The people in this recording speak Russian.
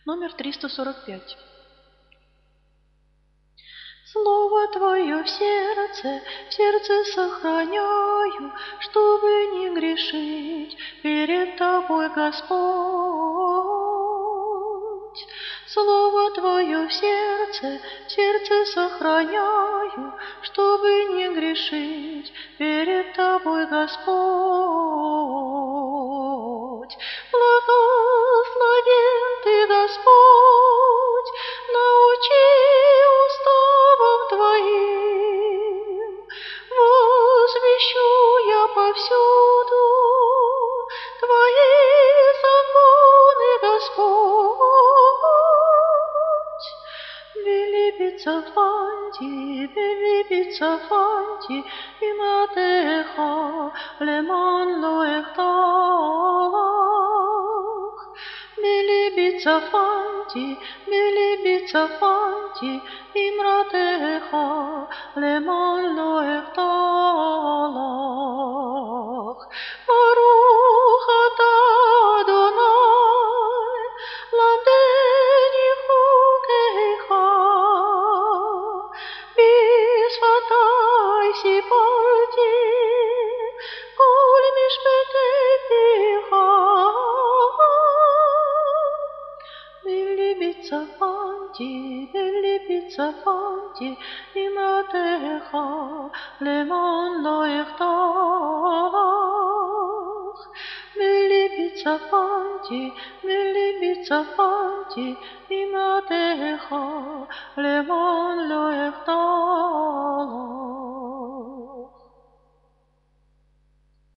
Номер 345. Слово Твое в сердце сохраняю, чтобы не грешить перед Тобой, Господь. Слово Твое в сердце сохраняю, чтобы не грешить перед Тобой, Господь. Благословен Ты, Господь, научи уставам Твоим, возвещу я повсюду Твои законы, Господь. Велибица фанти, иматеха, леман ло эхталах. Велибица фанти, имратеха, леман ло эхталах. Баруch ата Адонai, lamdeni chukeicha, bisvatai sipalti, kol mishpetei picha. Velibitza fanti, imratecha, leman lo echtalach. Velibitza fanti, imratecha, leman lo echtalach.